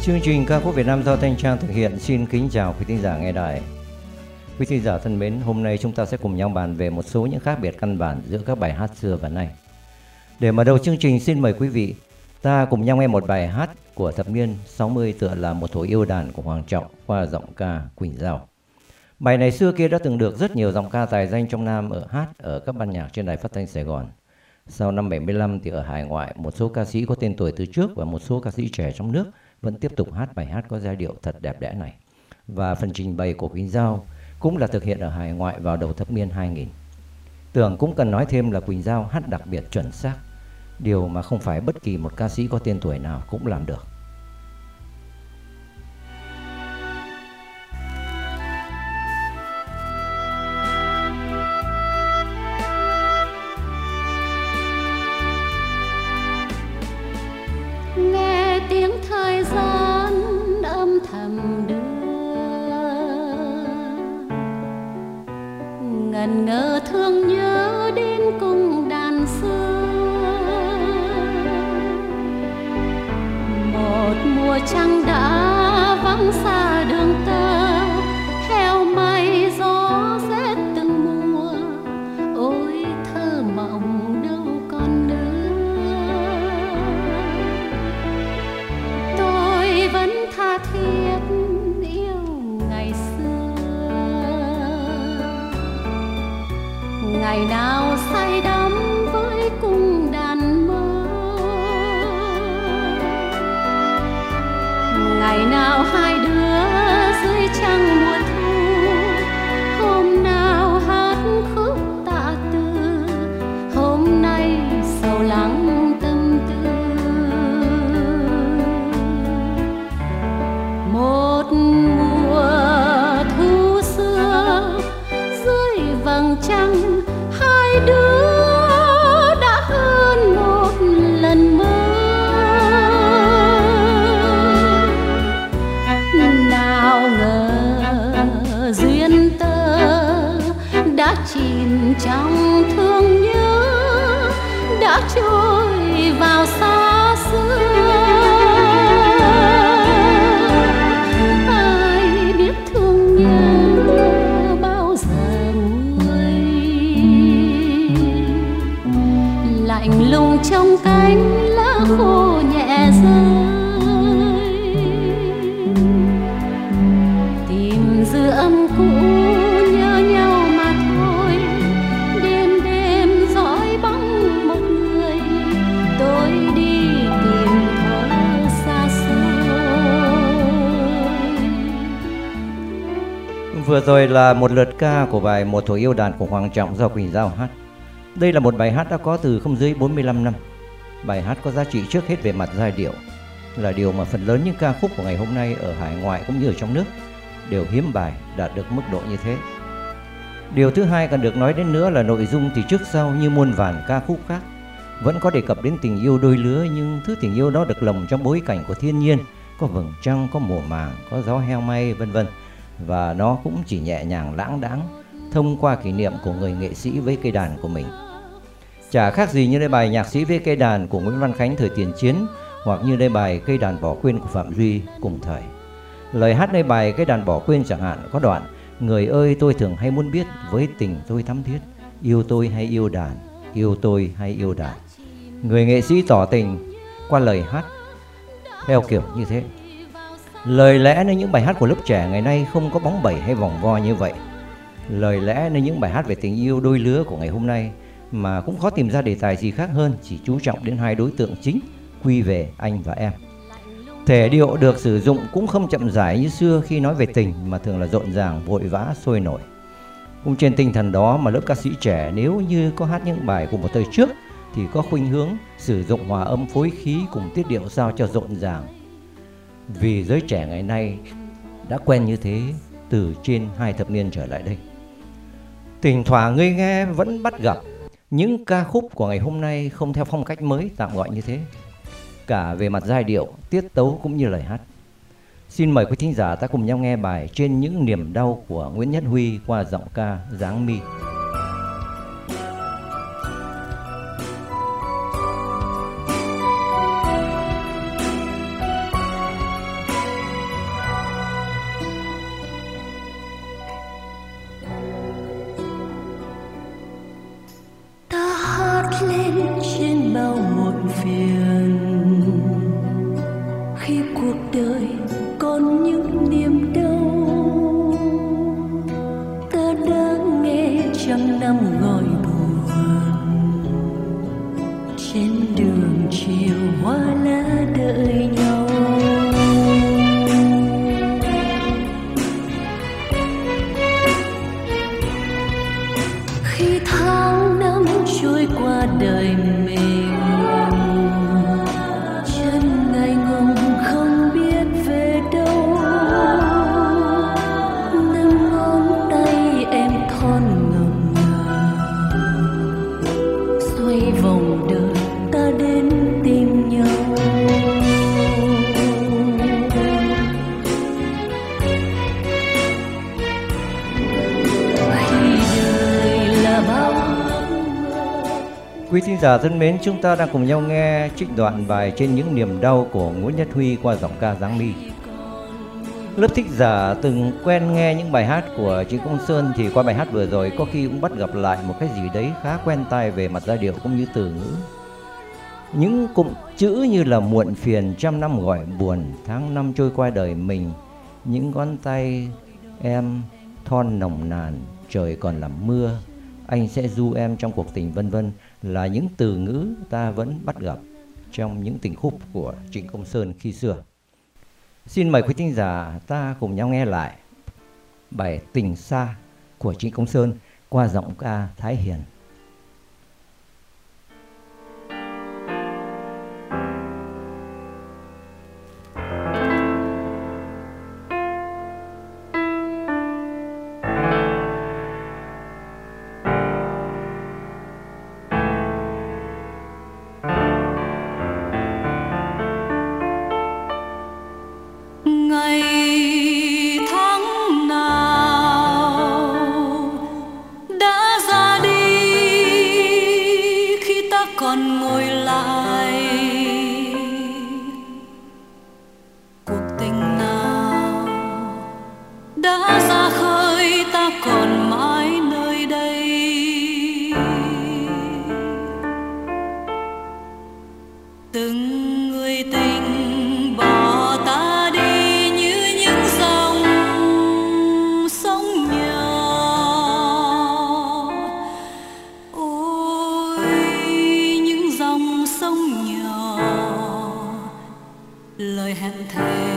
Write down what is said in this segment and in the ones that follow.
Chương trình ca khúc Việt Nam do Thanh Trang thực hiện xin kính chào quý thính giả nghe đài. Quý thính giả thân mến, hôm nay chúng ta sẽ cùng nhau bàn về một số những khác biệt căn bản giữa các bài hát xưa và nay. Để mở đầu chương trình, xin mời quý vị ta cùng nhau nghe một bài hát của thập niên 60 tựa là Một Thuở Yêu Đàn của Hoàng Trọng qua giọng ca Quỳnh Giao. Bài này xưa kia đã từng được rất nhiều giọng ca tài danh trong Nam hát ở các ban nhạc trên đài phát thanh Sài Gòn. Sau năm 75 thì ở hải ngoại, một số ca sĩ có tên tuổi từ trước và một số ca sĩ trẻ trong nước vẫn tiếp tục hát bài hát có giai điệu thật đẹp đẽ này. Và phần trình bày của Quỳnh Giao cũng là thực hiện ở hải ngoại vào đầu thập niên 2000. Tưởng cũng cần nói thêm là Quỳnh Giao hát đặc biệt chuẩn xác, điều mà không phải bất kỳ một ca sĩ có tên tuổi nào cũng làm được. Nghe tiếng thời gian âm thầm đưa, ngần ngơ thương nhớ đến cung đàn xưa. Một mùa trăng đã vắng xa đường tơ, heo may gió rét từng mùa, ôi thơ mộng đâu còn nữa. Tôi vẫn tha thiết yêu ngày xưa, ngày nào say đắm với cung đàn mơ, ngày nào hai đứa dưới trăng mùa thu, hôm nào hát khúc tạ từ, hôm nay sầu lắng tâm tư. Một mùa thu xưa dưới vầng trăng, hai đứa đã hơn một lần mơ. Nào ngờ duyên tơ đã chìm trong thương nhớ, đã trôi vào xa xưa. Ai biết thương nhớ bao giờ nguôi, lạnh lùng trong cánh lá khô nhẹ rơi. Tìm dư âm cũ nhớ nhau mà thôi, đêm đêm dõi bóng một người, tôi đi tìm thở xa xôi. Vừa rồi là một lượt ca của bài Một Thuở Yêu Đàn của Hoàng Trọng do Quỳnh Giao hát. Đây là một bài hát đã có từ không dưới 45 năm. Bài hát có giá trị trước hết về mặt giai điệu, là điều mà phần lớn những ca khúc của ngày hôm nay ở hải ngoại cũng như ở trong nước đều hiếm bài đạt được mức độ như thế. Điều thứ hai cần được nói đến nữa là nội dung thì trước sau như muôn vàn ca khúc khác vẫn có đề cập đến tình yêu đôi lứa, nhưng thứ tình yêu đó được lồng trong bối cảnh của thiên nhiên, có vầng trăng, có mùa màng, có gió heo may vân vân, và nó cũng chỉ nhẹ nhàng lãng đãng thông qua kỷ niệm của người nghệ sĩ với cây đàn của mình. Chả khác gì như đây bài Nhạc sĩ với cây đàn của Nguyễn Văn Khánh thời tiền chiến, hoặc như đây bài Cây đàn bỏ quên của Phạm Duy cùng thời. Lời hát nơi bài Cây đàn bỏ quên chẳng hạn có đoạn: người ơi tôi thường hay muốn biết, với tình tôi thắm thiết, yêu tôi hay yêu đàn, yêu tôi hay yêu đàn. Người nghệ sĩ tỏ tình qua lời hát theo kiểu như thế. Lời lẽ nơi những bài hát của lớp trẻ ngày nay không có bóng bẩy hay vòng vo như vậy. Lời lẽ nơi những bài hát về tình yêu đôi lứa của ngày hôm nay mà cũng khó tìm ra đề tài gì khác hơn, chỉ chú trọng đến hai đối tượng chính, quy về anh và em. Thể điệu được sử dụng cũng không chậm rãi như xưa khi nói về tình, mà thường là rộn ràng, vội vã, sôi nổi. Cũng trên tinh thần đó mà lớp ca sĩ trẻ nếu như có hát những bài của một thời trước thì có khuynh hướng sử dụng hòa âm phối khí cùng tiết điệu sao cho rộn ràng. Vì giới trẻ ngày nay đã quen như thế từ trên 2 thập niên trở lại đây. Thỉnh thoảng người nghe vẫn bắt gặp những ca khúc của ngày hôm nay không theo phong cách mới, tạm gọi như thế, cả về mặt giai điệu, tiết tấu cũng như lời hát. Xin mời quý thính giả ta cùng nhau nghe bài Trên những niềm đau của Nguyễn Nhất Huy qua giọng ca Giáng My. qua đời mình. Chân ngại ngùng không biết về đâu, năm ngón tay em thon ngập ngừng, xoay vòng đời ta đến tìm nhau. Quý thính giả thân mến, chúng ta đang cùng nhau nghe trích đoạn bài Trên những niềm đau của Ngũ Nhất Huy qua giọng ca Giáng My. Lớp thích giả từng quen nghe những bài hát của Trịnh Công Sơn thì qua bài hát vừa rồi có khi cũng bắt gặp lại một cái gì đấy khá quen tai về mặt giai điệu cũng như từ ngữ. Những cụm chữ như là muộn phiền, trăm năm gọi buồn, tháng năm trôi qua đời mình, những ngón tay em thon nồng nàn, trời còn là mưa, anh sẽ du em trong cuộc tình, vân vân, là những từ ngữ ta vẫn bắt gặp trong những tình khúc của Trịnh Công Sơn khi xưa. Xin mời quý thính giả ta cùng nhau nghe lại bài Tình Xa của Trịnh Công Sơn qua giọng ca Thái Hiền. Còn ngồi lại cuộc tình nào đã ra khơi ta còn mãi nơi đây. Từng người tình bỏ ta đi như những dòng sông nhỏ. Sông nhỏ lời hẹn thề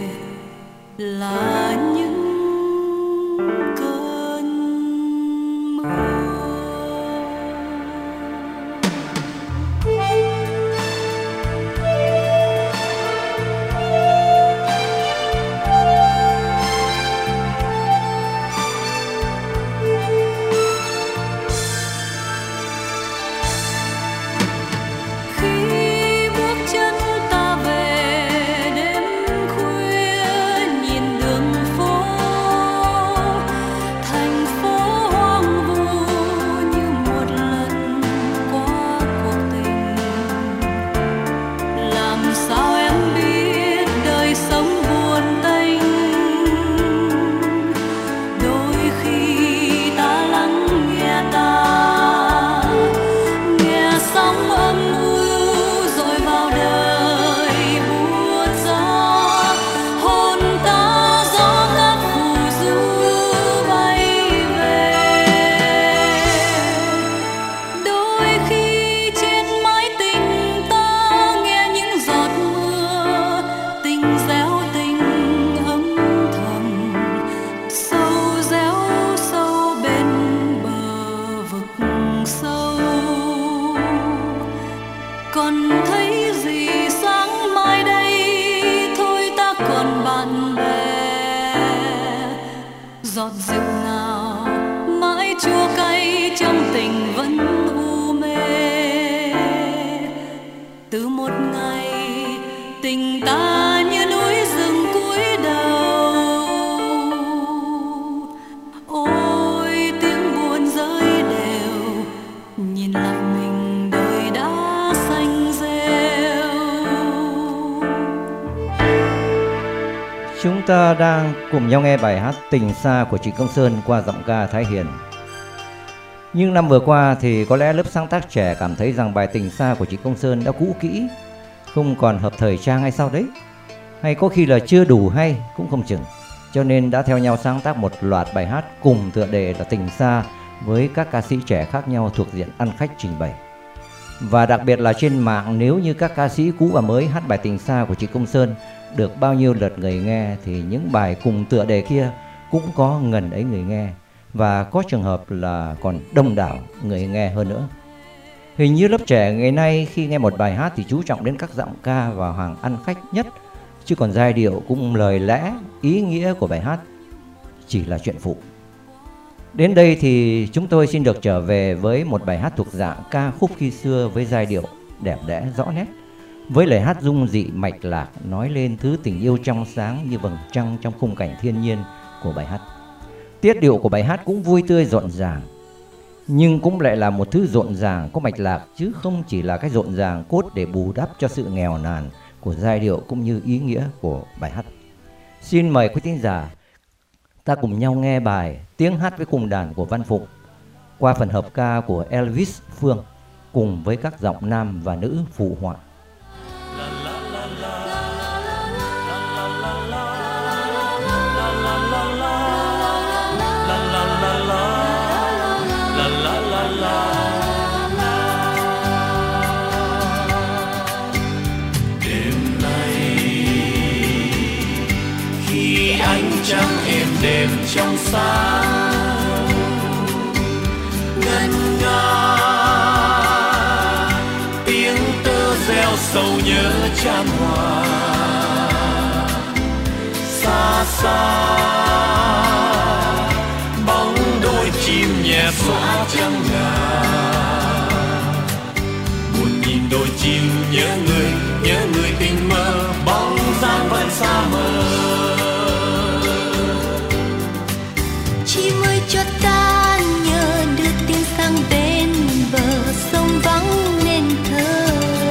là những cơn mưa. Còn thấy gì sáng mai đây, thôi ta còn bạn bè. Giọt rượu nào mãi chua cay trong tình vẫn u mê. Từ một ngày tình ta như núi rừng cúi đầu. Ôi tiếng buồn rơi đều, nhìn lại mình đời đã xanh rêu. Chúng ta đang cùng nhau nghe bài hát Tình Xa của Trịnh Công Sơn qua giọng ca Thái Hiền. Nhưng năm vừa qua thì có lẽ lớp sáng tác trẻ cảm thấy rằng bài Tình Xa của Trịnh Công Sơn đã cũ kỹ, không còn hợp thời trang hay sao đấy, hay có khi là chưa đủ hay cũng không chừng, cho nên đã theo nhau sáng tác một loạt bài hát cùng tựa đề là Tình Xa với các ca sĩ trẻ khác nhau thuộc diện ăn khách trình bày. Và đặc biệt là trên mạng, nếu như các ca sĩ cũ và mới hát bài Tình Xa của Trịnh Công Sơn được bao nhiêu lượt người nghe thì những bài cùng tựa đề kia cũng có ngần ấy người nghe, và có trường hợp là còn đông đảo người nghe hơn nữa. Hình như lớp trẻ ngày nay khi nghe một bài hát thì chú trọng đến các giọng ca và hàng ăn khách nhất, chứ còn giai điệu cũng lời lẽ, ý nghĩa của bài hát chỉ là chuyện phụ. Đến đây thì chúng tôi xin được trở về với một bài hát thuộc dạng ca khúc khi xưa với giai điệu đẹp đẽ rõ nét, với lời hát dung dị mạch lạc nói lên thứ tình yêu trong sáng như vầng trăng trong khung cảnh thiên nhiên của bài hát. Tiết điệu của bài hát cũng vui tươi rộn ràng, nhưng cũng lại là một thứ rộn ràng có mạch lạc, chứ không chỉ là cái rộn ràng cốt để bù đắp cho sự nghèo nàn của giai điệu cũng như ý nghĩa của bài hát. Xin mời quý thính giả ta cùng nhau nghe bài Tiếng hát với cùng đàn của Văn Phụng qua phần hợp ca của Elvis Phương cùng với các giọng nam và nữ phụ họa. Trăng êm đềm trong sáng ngân nga tiếng tơ reo sầu nhớ chan hòa xa xa bóng đôi chim nhẹ xóa trăng ngà buồn nhìn đôi chim nhớ người tình mơ bóng dáng vẫn xa mờ. Chim ơi cho ta nhớ đưa tiếng sang bên bờ sông vắng nên thơ.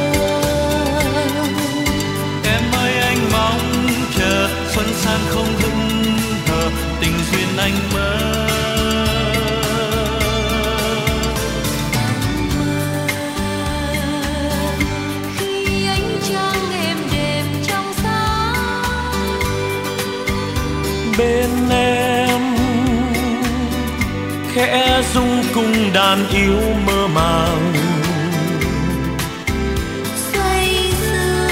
Em ơi anh mong chờ xuân sang không hững hờ tình duyên anh mơ. Khi ánh trăng êm đềm trong sáng Bên em khẽ rung cung đàn yêu mơ màng say sưa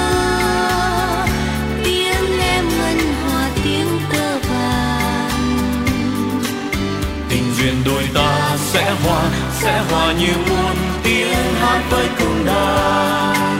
tiếng em ngân hòa tiếng tơ vàng. tình duyên đôi ta sẽ hòa như muôn tiếng hát với cung đàn.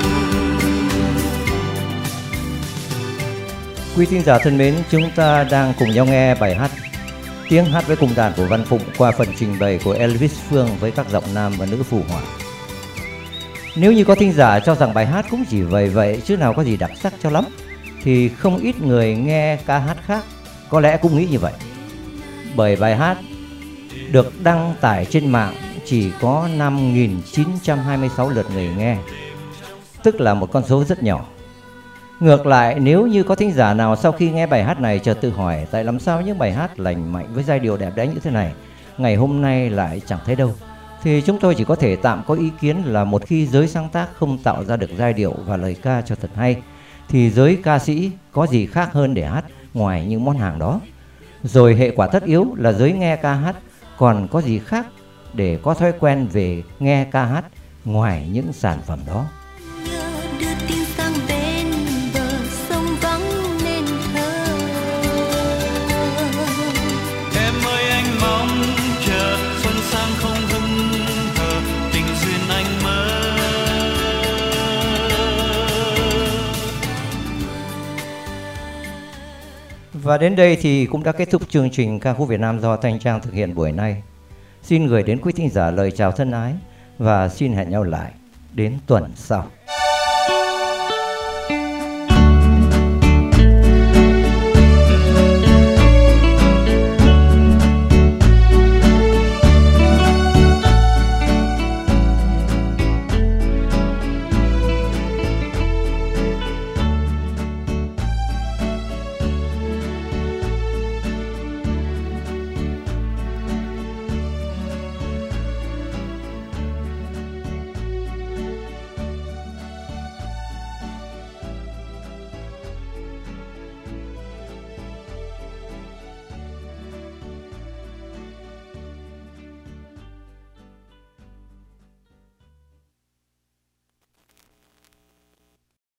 Quý thính giả thân mến, chúng ta đang cùng nhau nghe bài hát Tiếng hát với cùng đàn của Văn Phụng qua phần trình bày của Elvis Phương với các giọng nam và nữ phụ họa. Nếu như có thính giả cho rằng bài hát cũng chỉ vậy chứ nào có gì đặc sắc cho lắm, thì không ít người nghe ca hát khác có lẽ cũng nghĩ như vậy. Bởi bài hát được đăng tải trên mạng chỉ có 5.926 lượt người nghe, tức là một con số rất nhỏ. Ngược lại, nếu như có thính giả nào sau khi nghe bài hát này chợt tự hỏi tại làm sao những bài hát lành mạnh với giai điệu đẹp đẽ như thế này ngày hôm nay lại chẳng thấy đâu, thì chúng tôi chỉ có thể tạm có ý kiến là một khi giới sáng tác không tạo ra được giai điệu và lời ca cho thật hay, thì giới ca sĩ có gì khác hơn để hát ngoài những món hàng đó. Rồi hệ quả tất yếu là giới nghe ca hát còn có gì khác để có thói quen về nghe ca hát ngoài những sản phẩm đó. Và đến đây thì cũng đã kết thúc chương trình ca khúc Việt Nam do Thanh Trang thực hiện buổi nay. Xin gửi đến quý thính giả lời chào thân ái và xin hẹn nhau lại đến tuần sau.